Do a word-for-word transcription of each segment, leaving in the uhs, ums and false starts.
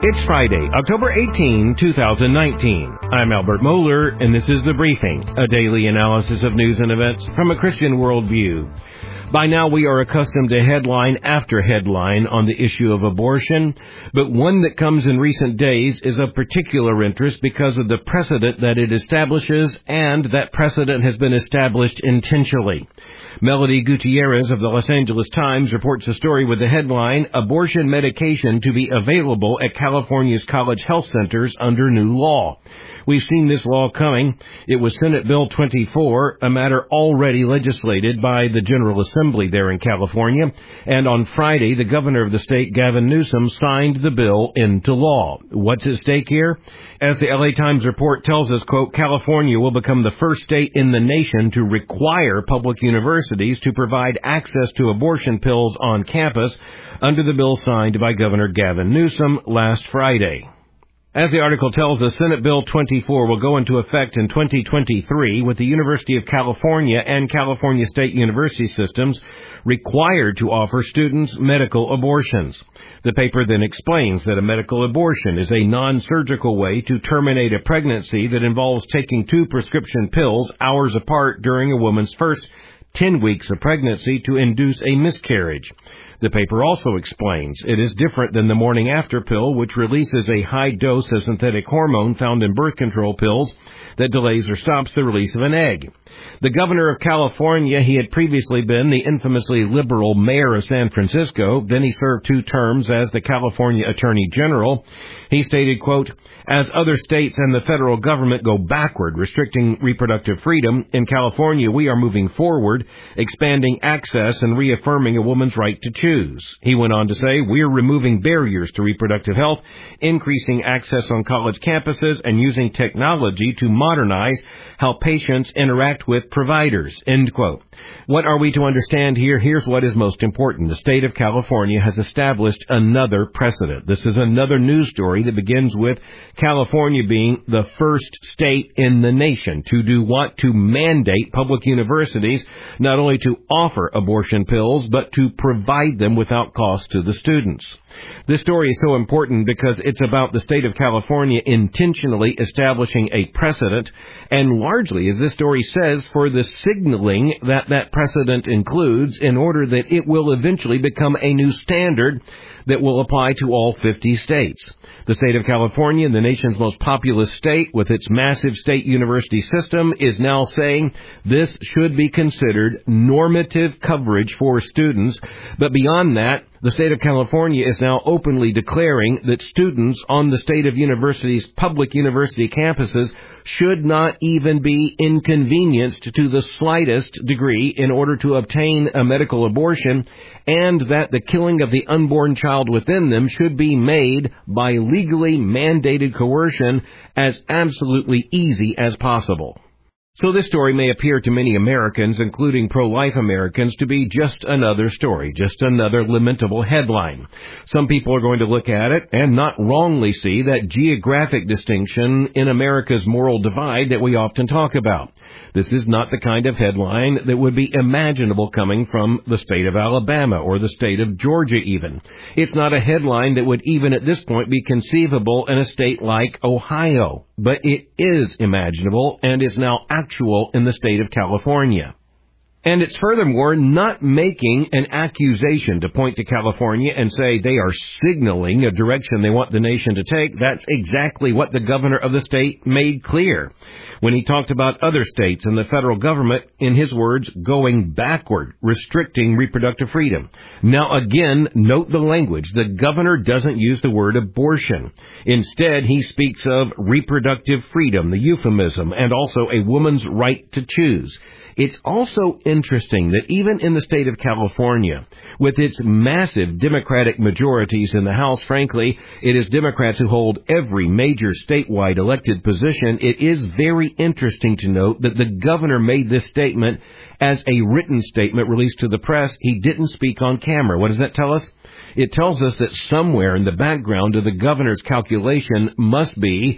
It's Friday, October eighteenth, twenty nineteen. I'm Albert Moeller, and this is The Briefing, a daily analysis of news and events from a Christian worldview. By now, we are accustomed to headline after headline on the issue of abortion, but one that comes in recent days is of particular interest because of the precedent that it establishes, and that precedent has been established intentionally. Melody Gutierrez of the Los Angeles Times reports a story with the headline, Abortion Medication to be Available at California's College Health Centers Under New Law. We've seen this law coming. It was Senate Bill twenty-four, a matter already legislated by the General Assembly there in California. And on Friday, the governor of the state, Gavin Newsom, signed the bill into law. What's at stake here? As the L A Times report tells us, quote, California will become the first state in the nation to require public universities to provide access to abortion pills on campus under the bill signed by Governor Gavin Newsom last Friday. As the article tells us, Senate Bill twenty-four will go into effect in twenty twenty-three, with the University of California and California State University systems required to offer students medical abortions. The paper then explains that a medical abortion is a non-surgical way to terminate a pregnancy that involves taking two prescription pills hours apart during a woman's first ten weeks of pregnancy to induce a miscarriage. The paper also explains it is different than the morning after pill, which releases a high dose of synthetic hormone found in birth control pills that delays or stops the release of an egg. The governor of California, he had previously been the infamously liberal mayor of San Francisco. Then he served two terms as the California Attorney General. He stated, quote, as other states and the federal government go backward, restricting reproductive freedom, in California we are moving forward, expanding access and reaffirming a woman's right to choose. He went on to say, we are removing barriers to reproductive health, increasing access on college campuses, and using technology to modernize how patients interact with providers, end quote. What are we to understand here? Here's what is most important. The state of California has established another precedent. This is another news story that begins with California being the first state in the nation to do what? To mandate public universities not only to offer abortion pills, but to provide them without cost to the students. This story is so important because it's about the state of California intentionally establishing a precedent, and largely, as this story says, for the signaling that that precedent includes in order that it will eventually become a new standard that will apply to all fifty states. The state of California, the nation's most populous state with its massive state university system, is now saying this should be considered normative coverage for students. But beyond that, the state of California is now openly declaring that students on the state of universities' public university campuses should not even be inconvenienced to the slightest degree in order to obtain a medical abortion, and that the killing of the unborn child within them should be made by legally mandated coercion as absolutely easy as possible. So this story may appear to many Americans, including pro-life Americans, to be just another story, just another lamentable headline. Some people are going to look at it and not wrongly see that geographic distinction in America's moral divide that we often talk about. This is not the kind of headline that would be imaginable coming from the state of Alabama or the state of Georgia even. It's not a headline that would even at this point be conceivable in a state like Ohio. But it is imaginable and is now actual in the state of California. And it's furthermore not making an accusation to point to California and say they are signaling a direction they want the nation to take. That's exactly what the governor of the state made clear when he talked about other states and the federal government, in his words, going backward, restricting reproductive freedom. Now, again, note the language. The governor doesn't use the word abortion. Instead, he speaks of reproductive freedom, the euphemism, and also a woman's right to choose. It's also interesting that even in the state of California, with its massive Democratic majorities in the House, frankly, it is Democrats who hold every major statewide elected position. It is very interesting to note that the governor made this statement as a written statement released to the press. He didn't speak on camera. What does that tell us? It tells us that somewhere in the background of the governor's calculation must be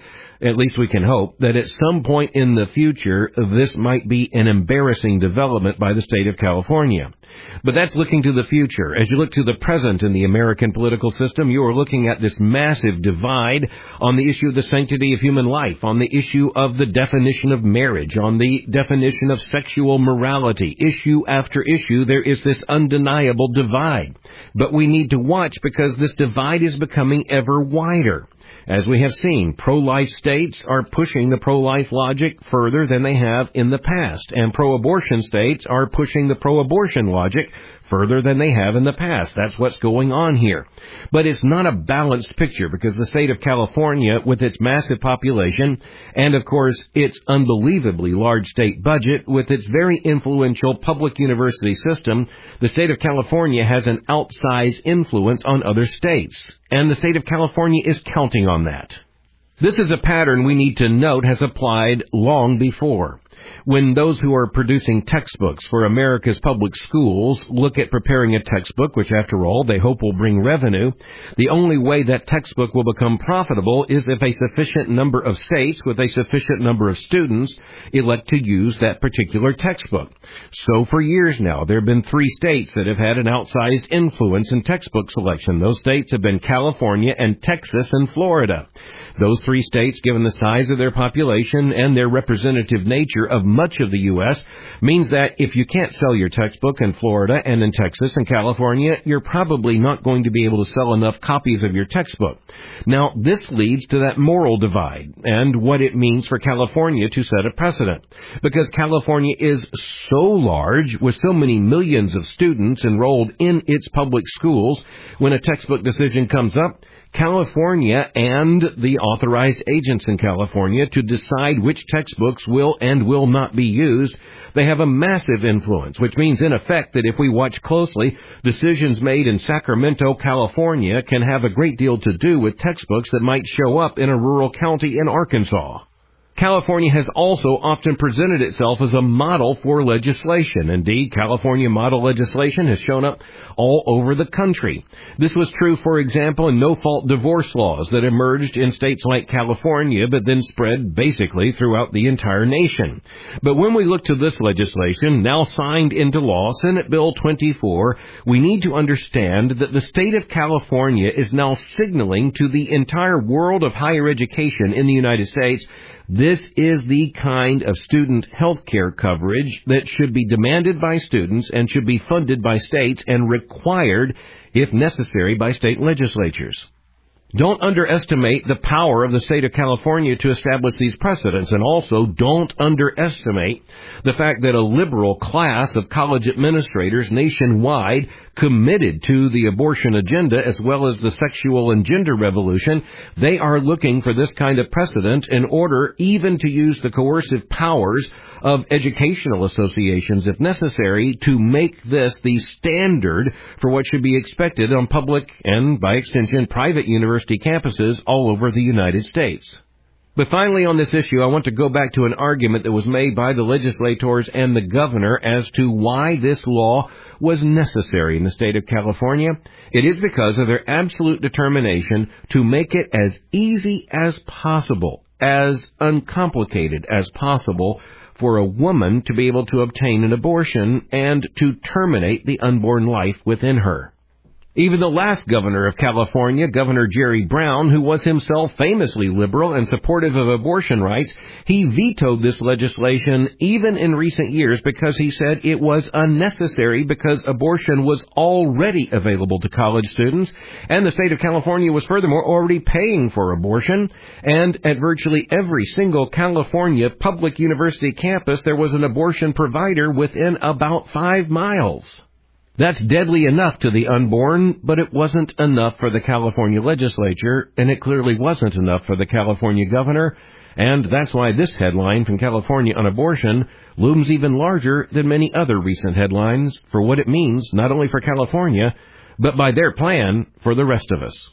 At least we can hope that at some point in the future, this might be an embarrassing development by the state of California. But that's looking to the future. As you look to the present in the American political system, you are looking at this massive divide on the issue of the sanctity of human life, on the issue of the definition of marriage, on the definition of sexual morality. Issue after issue, there is this undeniable divide. But we need to watch because this divide is becoming ever wider. As we have seen, pro-life states are pushing the pro-life logic further than they have in the past, and pro-abortion states are pushing the pro-abortion logic further than they have in the past. That's what's going on here. But it's not a balanced picture because the state of California, with its massive population, and of course its unbelievably large state budget, with its very influential public university system, the state of California has an outsized influence on other states. And the state of California is counting on that. This is a pattern we need to note has applied long before. When those who are producing textbooks for America's public schools look at preparing a textbook, which after all they hope will bring revenue, the only way that textbook will become profitable is if a sufficient number of states with a sufficient number of students elect to use that particular textbook. So for years now, there have been three states that have had an outsized influence in textbook selection. Those states have been California and Texas and Florida. Those three states, given the size of their population and their representative nature of much of the U S, means that if you can't sell your textbook in Florida and in Texas and California, you're probably not going to be able to sell enough copies of your textbook. Now, this leads to that moral divide and what it means for California to set a precedent. Because California is so large, with so many millions of students enrolled in its public schools, when a textbook decision comes up, California and the authorized agents in California to decide which textbooks will and will not be used, they have a massive influence, which means in effect that if we watch closely, decisions made in Sacramento, California can have a great deal to do with textbooks that might show up in a rural county in Arkansas. California has also often presented itself as a model for legislation. Indeed, California model legislation has shown up all over the country. This was true, for example, in no-fault divorce laws that emerged in states like California, but then spread basically throughout the entire nation. But when we look to this legislation, now signed into law, Senate Bill twenty-four, we need to understand that the state of California is now signaling to the entire world of higher education in the United States this is the kind of student health care coverage that should be demanded by students and should be funded by states and required, if necessary, by state legislatures. Don't underestimate the power of the state of California to establish these precedents, and also don't underestimate the fact that a liberal class of college administrators nationwide committed to the abortion agenda as well as the sexual and gender revolution, they are looking for this kind of precedent in order even to use the coercive powers of educational associations, if necessary, to make this the standard for what should be expected on public and, by extension, private university campuses all over the United States. But finally, on this issue, I want to go back to an argument that was made by the legislators and the governor as to why this law was necessary in the state of California. It is because of their absolute determination to make it as easy as possible, as uncomplicated as possible, for a woman to be able to obtain an abortion and to terminate the unborn life within her. Even the last governor of California, Governor Jerry Brown, who was himself famously liberal and supportive of abortion rights, he vetoed this legislation even in recent years because he said it was unnecessary because abortion was already available to college students, and the state of California was furthermore already paying for abortion, and at virtually every single California public university campus there was an abortion provider within about five miles. That's deadly enough to the unborn, but it wasn't enough for the California legislature, and it clearly wasn't enough for the California governor, and that's why this headline from California on abortion looms even larger than many other recent headlines for what it means not only for California, but by their plan for the rest of us.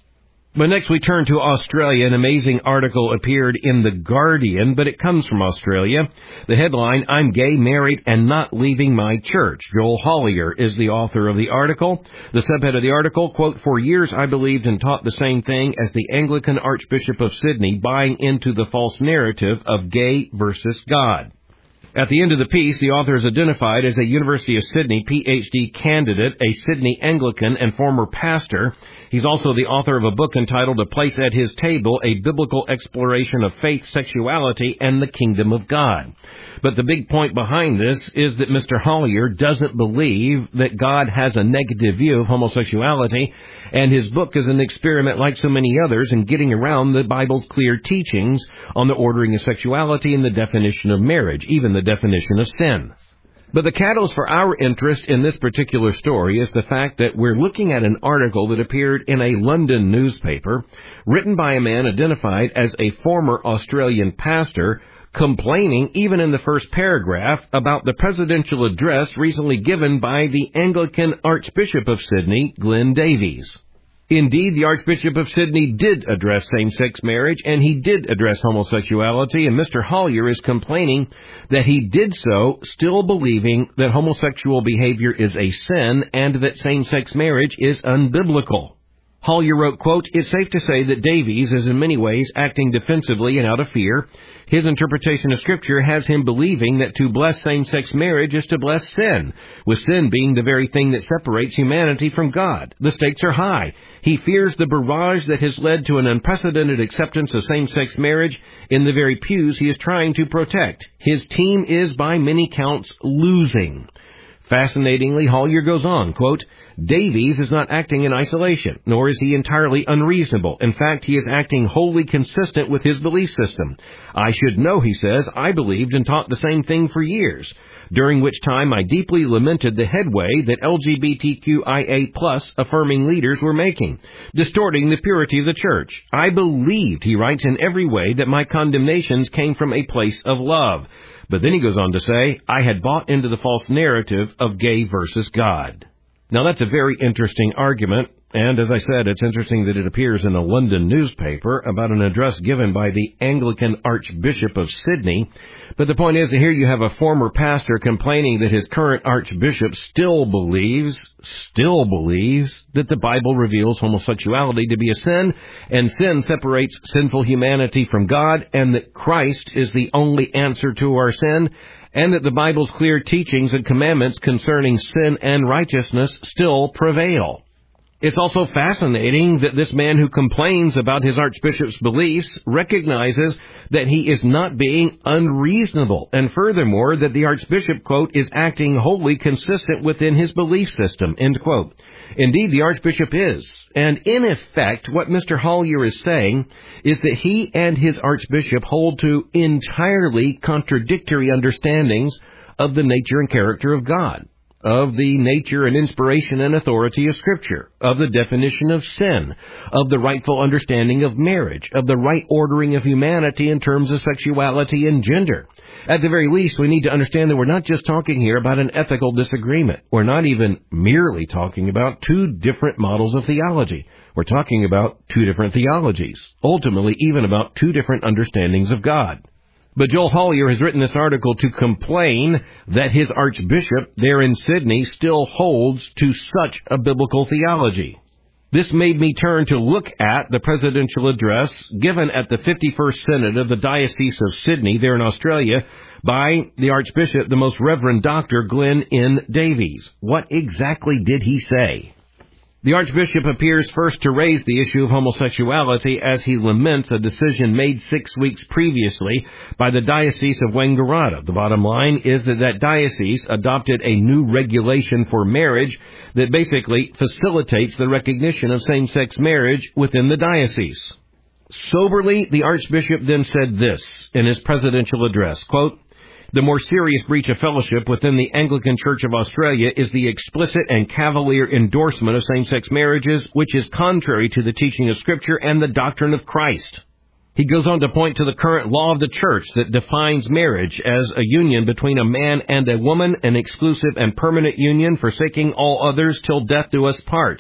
But next we turn to Australia. An amazing article appeared in The Guardian, but it comes from Australia. The headline, I'm gay, married, and not leaving my church. Joel Hollier is the author of the article. The subhead of the article, quote, for years I believed and taught the same thing as the Anglican Archbishop of Sydney, buying into the false narrative of gay versus God. At the end of the piece, the author is identified as a University of Sydney P H D candidate, a Sydney Anglican, and former pastor. He's also the author of a book entitled A Place at His Table, a biblical exploration of faith, sexuality, and the kingdom of God. But the big point behind this is that Mister Hollier doesn't believe that God has a negative view of homosexuality, and his book is an experiment like so many others in getting around the Bible's clear teachings on the ordering of sexuality and the definition of marriage, even the definition of sin. But the catalyst for our interest in this particular story is the fact that we're looking at an article that appeared in a London newspaper, written by a man identified as a former Australian pastor, complaining, even in the first paragraph, about the presidential address recently given by the Anglican Archbishop of Sydney, Glenn Davies. Indeed, the Archbishop of Sydney did address same-sex marriage, and he did address homosexuality, and Mister Hollier is complaining that he did so still believing that homosexual behavior is a sin and that same-sex marriage is unbiblical. Hollier wrote, quote, it's safe to say that Davies is in many ways acting defensively and out of fear. His interpretation of Scripture has him believing that to bless same-sex marriage is to bless sin, with sin being the very thing that separates humanity from God. The stakes are high. He fears the barrage that has led to an unprecedented acceptance of same-sex marriage in the very pews he is trying to protect. His team is, by many counts, losing. Fascinatingly, Hollier goes on, quote, Davies is not acting in isolation, nor is he entirely unreasonable. In fact, he is acting wholly consistent with his belief system. I should know, he says, I believed and taught the same thing for years, during which time I deeply lamented the headway that L G B T Q I A plus affirming leaders were making, distorting the purity of the church. I believed, he writes, in every way that my condemnations came from a place of love. But then he goes on to say, I had bought into the false narrative of gay versus God. Now, that's a very interesting argument, and as I said, it's interesting that it appears in a London newspaper about an address given by the Anglican Archbishop of Sydney. But the point is that here you have a former pastor complaining that his current archbishop still believes, still believes, that the Bible reveals homosexuality to be a sin, and sin separates sinful humanity from God, and that Christ is the only answer to our sin, and that the Bible's clear teachings and commandments concerning sin and righteousness still prevail. It's also fascinating that this man who complains about his archbishop's beliefs recognizes that he is not being unreasonable, and furthermore, that the archbishop, quote, is acting wholly consistent within his belief system, end quote. Indeed, the archbishop is. And in effect, what Mister Hollier is saying is that he and his archbishop hold to entirely contradictory understandings of the nature and character of God, of the nature and inspiration and authority of Scripture, of the definition of sin, of the rightful understanding of marriage, of the right ordering of humanity in terms of sexuality and gender. At the very least, we need to understand that we're not just talking here about an ethical disagreement. We're not even merely talking about two different models of theology. We're talking about two different theologies, ultimately even about two different understandings of God. But Joel Hollier has written this article to complain that his archbishop there in Sydney still holds to such a biblical theology. This made me turn to look at the presidential address given at the fifty-first Synod of the Diocese of Sydney there in Australia by the Archbishop, the Most Reverend Doctor Glenn N. Davies. What exactly did he say? The Archbishop appears first to raise the issue of homosexuality as he laments a decision made six weeks previously by the Diocese of Wangaratta. The bottom line is that that diocese adopted a new regulation for marriage that basically facilitates the recognition of same-sex marriage within the diocese. Soberly, the Archbishop then said this in his presidential address, quote, the more serious breach of fellowship within the Anglican Church of Australia is the explicit and cavalier endorsement of same-sex marriages, which is contrary to the teaching of Scripture and the doctrine of Christ. He goes on to point to the current law of the Church that defines marriage as a union between a man and a woman, an exclusive and permanent union, forsaking all others till death do us part.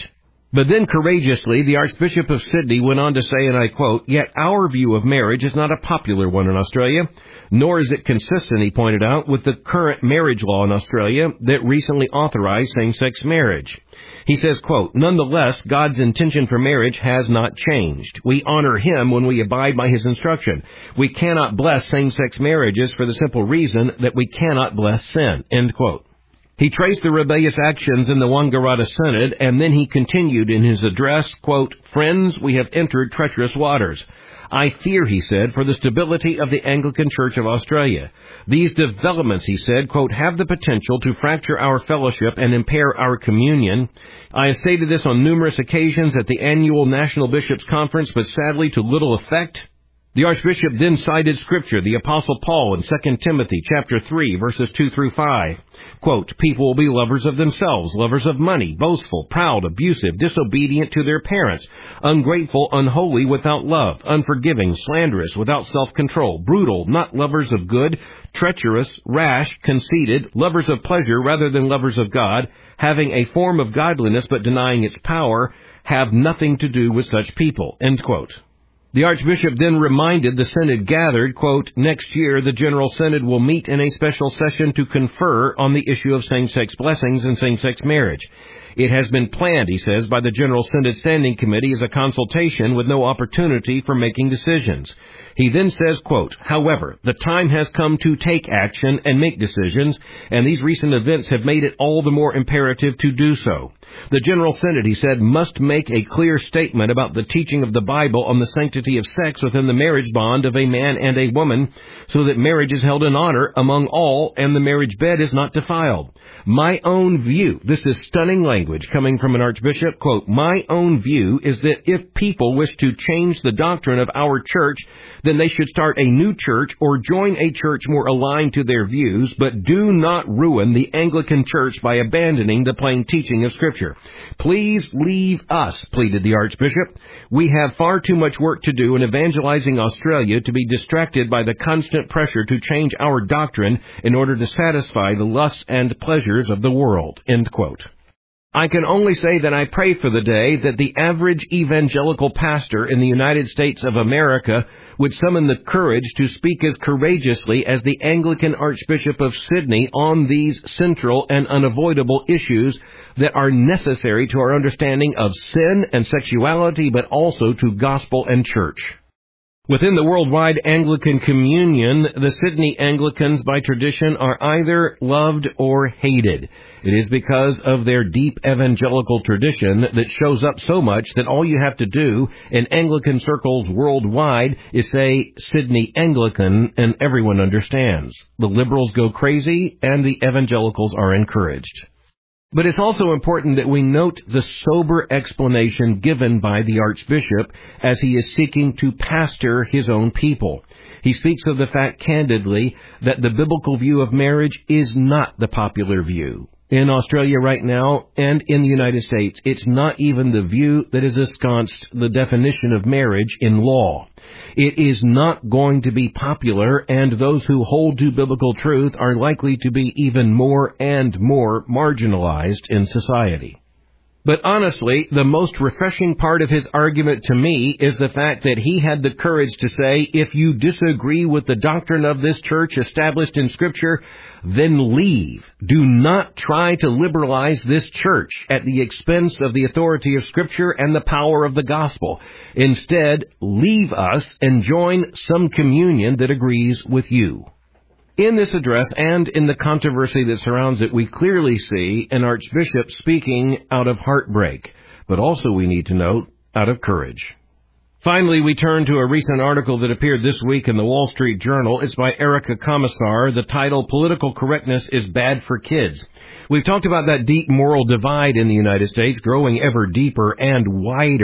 But then courageously, the Archbishop of Sydney went on to say, and I quote, "Yet our view of marriage is not a popular one in Australia, nor is it consistent," he pointed out, "with the current marriage law in Australia that recently authorized same-sex marriage." He says, quote, "Nonetheless, God's intention for marriage has not changed. We honor Him when we abide by His instruction. We cannot bless same-sex marriages for the simple reason that we cannot bless sin," end quote. He traced the rebellious actions in the Wangaratta Synod, and then he continued in his address, quote, "Friends, we have entered treacherous waters. I fear," he said, "for the stability of the Anglican Church of Australia. These developments," he said, quote, "have the potential to fracture our fellowship and impair our communion. I have stated this on numerous occasions at the annual National Bishops' Conference, but sadly to little effect." The Archbishop then cited Scripture, the Apostle Paul in Second Timothy chapter three, verses two through five. Quote, "People will be lovers of themselves, lovers of money, boastful, proud, abusive, disobedient to their parents, ungrateful, unholy, without love, unforgiving, slanderous, without self-control, brutal, not lovers of good, treacherous, rash, conceited, lovers of pleasure rather than lovers of God, having a form of godliness but denying its power, have nothing to do with such people," end quote. The Archbishop then reminded the Synod gathered, quote, "Next year the General Synod will meet in a special session to confer on the issue of same-sex blessings and same-sex marriage. It has been planned," he says, "by the General Synod Standing Committee as a consultation with no opportunity for making decisions." He then says, quote, "However, the time has come to take action and make decisions, and these recent events have made it all the more imperative to do so. The General Synod," he said, "must make a clear statement about the teaching of the Bible on the sanctity of sex within the marriage bond of a man and a woman, so that marriage is held in honor among all and the marriage bed is not defiled. My own view," this is stunning language coming from an archbishop, quote, "my own view is that if people wish to change the doctrine of our church, then they should start a new church or join a church more aligned to their views, but do not ruin the Anglican Church by abandoning the plain teaching of Scripture. Please leave us," pleaded the Archbishop. "We have far too much work to do in evangelizing Australia to be distracted by the constant pressure to change our doctrine in order to satisfy the lusts and pleasures of the world," end quote. I can only say that I pray for the day that the average evangelical pastor in the United States of America would summon the courage to speak as courageously as the Anglican Archbishop of Sydney on these central and unavoidable issues that are necessary to our understanding of sin and sexuality, but also to gospel and church. Within the worldwide Anglican communion, the Sydney Anglicans by tradition are either loved or hated. It is because of their deep evangelical tradition that shows up so much that all you have to do in Anglican circles worldwide is say Sydney Anglican and everyone understands. The liberals go crazy and the evangelicals are encouraged. But it's also important that we note the sober explanation given by the Archbishop as he is seeking to pastor his own people. He speaks of the fact candidly that the biblical view of marriage is not the popular view. In Australia right now and in the United States, it's not even the view that is ensconced the definition of marriage in law. It is not going to be popular, and those who hold to biblical truth are likely to be even more and more marginalized in society. But honestly, the most refreshing part of his argument to me is the fact that he had the courage to say, if you disagree with the doctrine of this church established in Scripture, then leave. Do not try to liberalize this church at the expense of the authority of Scripture and the power of the gospel. Instead, leave us and join some communion that agrees with you. In this address and in the controversy that surrounds it, we clearly see an archbishop speaking out of heartbreak, but also we need to note, out of courage. Finally, we turn to a recent article that appeared this week in the Wall Street Journal. It's by Erica Commissar. The title, "Political Correctness is Bad for Kids." We've talked about that deep moral divide in the United States, growing ever deeper and wider.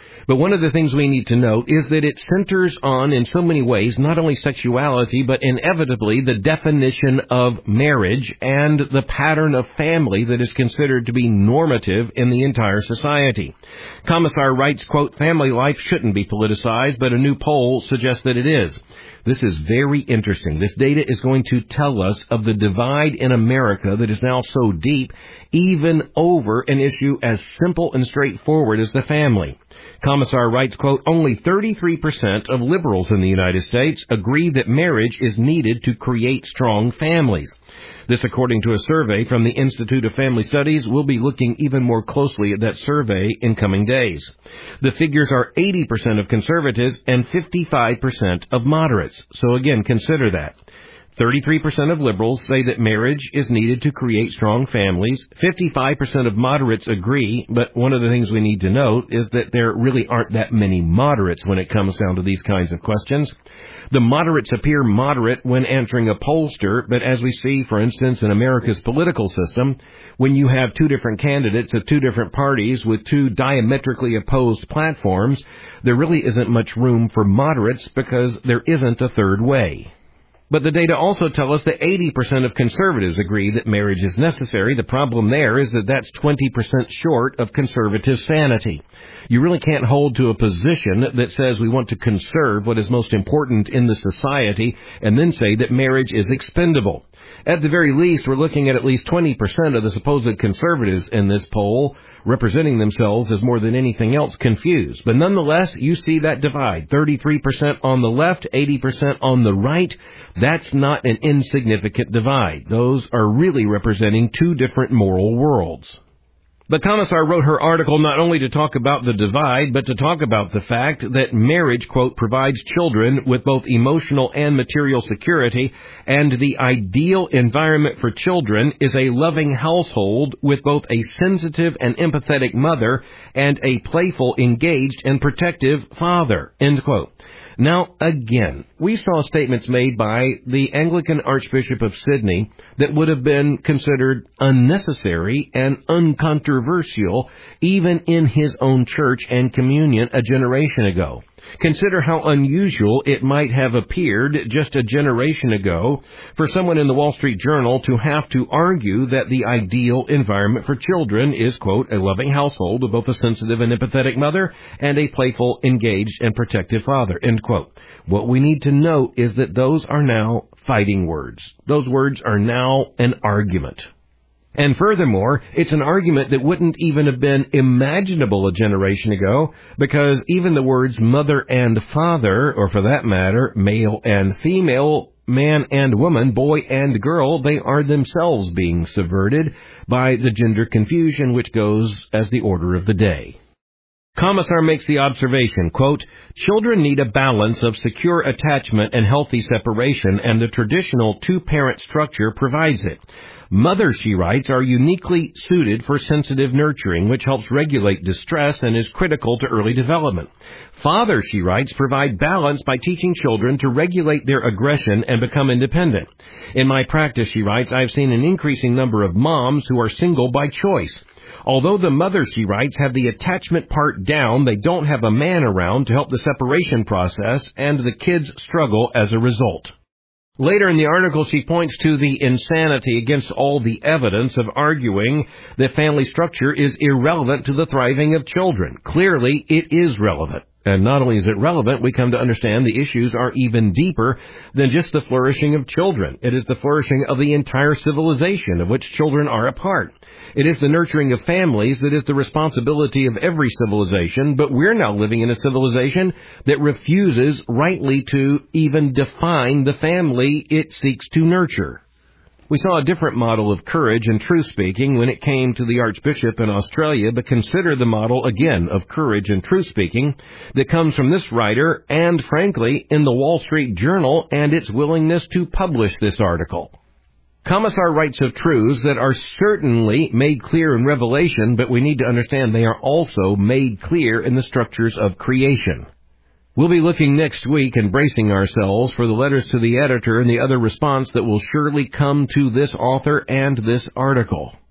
But one of the things we need to note is that it centers on, in so many ways, not only sexuality, but inevitably the definition of marriage and the pattern of family that is considered to be normative in the entire society. Commissar writes, quote, family life shouldn't be politicized, but a new poll suggests that it is. This is very interesting. This data is going to tell us of the divide in America that is now so deep, even over an issue as simple and straightforward as the family. Commissar writes, quote, only thirty-three percent of liberals in the United States agree that marriage is needed to create strong families. This according to a survey from the Institute of Family Studies. We'll be looking even more closely at that survey in coming days. The figures are eighty percent of conservatives and fifty-five percent of moderates. So again, consider that. thirty-three percent of liberals say that marriage is needed to create strong families. fifty-five percent of moderates agree, but one of the things we need to note is that there really aren't that many moderates when it comes down to these kinds of questions. The moderates appear moderate when answering a pollster, but as we see, for instance, in America's political system, when you have two different candidates of two different parties with two diametrically opposed platforms, there really isn't much room for moderates because there isn't a third way. But the data also tell us that eighty percent of conservatives agree that marriage is necessary. The problem there is that that's twenty percent short of conservative sanity. You really can't hold to a position that says we want to conserve what is most important in the society and then say that marriage is expendable. At the very least, we're looking at at least twenty percent of the supposed conservatives in this poll representing themselves as more than anything else confused. But nonetheless, you see that divide. thirty-three percent on the left, eighty percent on the right. That's not an insignificant divide. Those are really representing two different moral worlds. The Commissar wrote her article not only to talk about the divide, but to talk about the fact that marriage, quote, provides children with both emotional and material security, and the ideal environment for children is a loving household with both a sensitive and empathetic mother and a playful, engaged, and protective father, end quote. Now, again, we saw statements made by the Anglican Archbishop of Sydney that would have been considered unnecessary and uncontroversial even in his own church and communion a generation ago. Consider how unusual it might have appeared just a generation ago for someone in the Wall Street Journal to have to argue that the ideal environment for children is, quote, a loving household with both a sensitive and empathetic mother and a playful, engaged, and protective father, end quote. What we need to note is that those are now fighting words. Those words are now an argument. And furthermore, it's an argument that wouldn't even have been imaginable a generation ago, because even the words mother and father, or for that matter, male and female, man and woman, boy and girl, they are themselves being subverted by the gender confusion which goes as the order of the day. Commissar makes the observation, quote, children need a balance of secure attachment and healthy separation, and the traditional two-parent structure provides it. Mothers, she writes, are uniquely suited for sensitive nurturing, which helps regulate distress and is critical to early development. Fathers, she writes, provide balance by teaching children to regulate their aggression and become independent. In my practice, she writes, I've seen an increasing number of moms who are single by choice. Although the mothers, she writes, have the attachment part down, they don't have a man around to help the separation process, and the kids struggle as a result. Later in the article, she points to the insanity against all the evidence of arguing that family structure is irrelevant to the thriving of children. Clearly, it is relevant. And not only is it relevant, we come to understand the issues are even deeper than just the flourishing of children. It is the flourishing of the entire civilization of which children are a part. It is the nurturing of families that is the responsibility of every civilization, but we're now living in a civilization that refuses rightly to even define the family it seeks to nurture. We saw a different model of courage and truth-speaking when it came to the Archbishop in Australia, but consider the model, again, of courage and truth-speaking that comes from this writer and, frankly, in the Wall Street Journal and its willingness to publish this article. Commissar writes of truths that are certainly made clear in Revelation, but we need to understand they are also made clear in the structures of creation. We'll be looking next week and bracing ourselves for the letters to the editor and the other response that will surely come to this author and this article.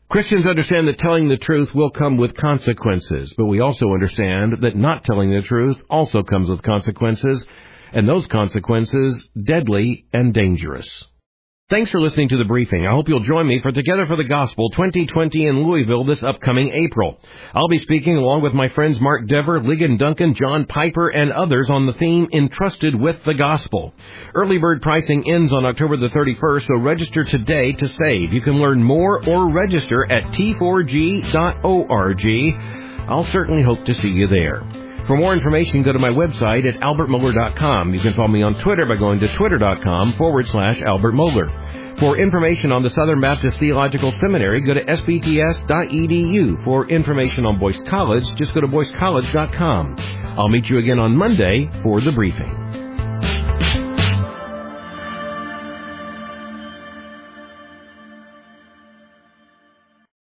Christians understand that telling the truth will come with consequences, but we also understand that not telling the truth also comes with consequences, and those consequences deadly and dangerous. Thanks for listening to The Briefing. I hope you'll join me for Together for the Gospel twenty twenty in Louisville this upcoming April. I'll be speaking along with my friends Mark Dever, Ligon Duncan, John Piper, and others on the theme Entrusted with the Gospel. Early bird pricing ends on October the thirty-first, so register today to save. You can learn more or register at T four G dot org. I'll certainly hope to see you there. For more information, go to my website at albert mohler dot com. You can follow me on Twitter by going to twitter.com forward slash Albert Mohler. For information on the Southern Baptist Theological Seminary, go to S B T S dot E D U. For information on Boyce College, just go to boyce college dot com. I'll meet you again on Monday for The Briefing.